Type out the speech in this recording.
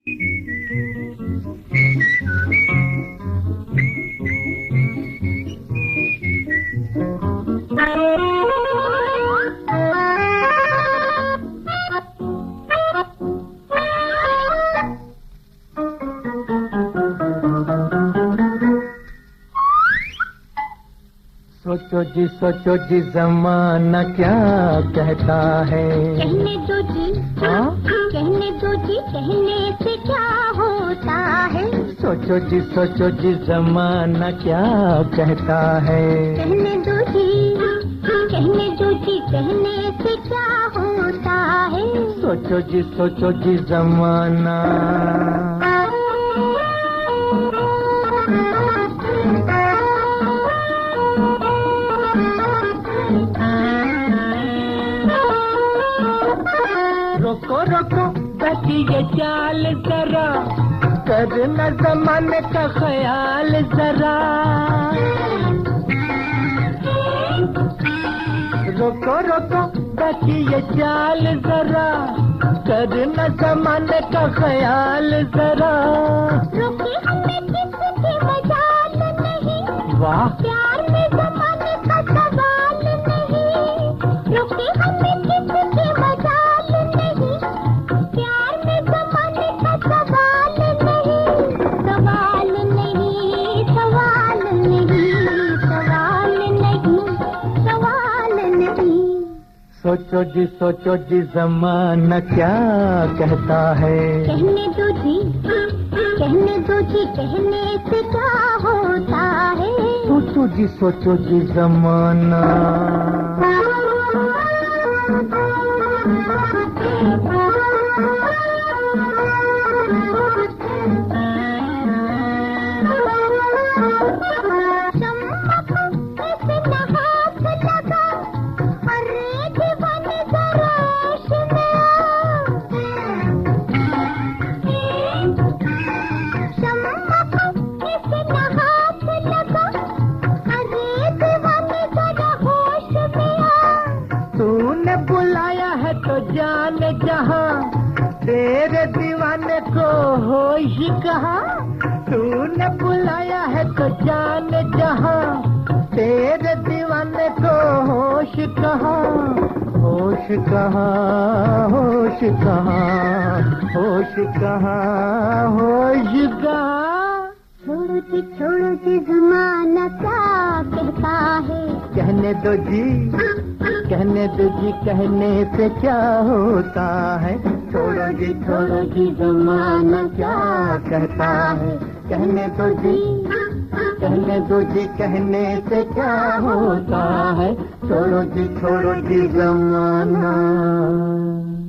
सोचो जी ज़माना क्या कहता है। कहने दो जी, कहने दो जी, कहने से क्या होता है। सोचो जी ज़माना क्या कहता है। कहने दो जी, कहने दो जी, कहने से क्या होता है। सोचो जी ज़माना। रोको रोको बची ये चाल जरा, करना ज़माने का ख्याल जरा। रोको रोको बची ये चाल जरा, करना ज़माने का ख्याल जरा। रुके हमें किसकी मजाल नहीं, वाह प्यार में ज़माने का सवाल नहीं। रुके हमें किसकी मजाल नहीं, प्यार में ज़माने का सवाल नहीं। सवाल नहीं, सवाल नहीं, सवाल नहीं, सवाल नहीं। सोचो जी ज़माना क्या कहता है। कहने दो जी, कहने दो जी, कहने से क्या होता है। सोचो जी ज़माना। तूने बुलाया है तो जाने जहां, तेरे दीवाने को होश कहाँ। तूने बुलाया है तो जाने जहां, तेरे दीवाने को होश कहाँ। होश कहाँ, होश कहाँ, होश कहाँ, होश कहाँ। छोड़ो जी ज़माना क्या कहता है। कहने दो जी, कहने दो जी, कहने से क्या होता है। छोड़ो जी ज़माना क्या कहता है। कहने दो जी, कहने दो जी, कहने से क्या होता है। छोड़ो जी ज़माना।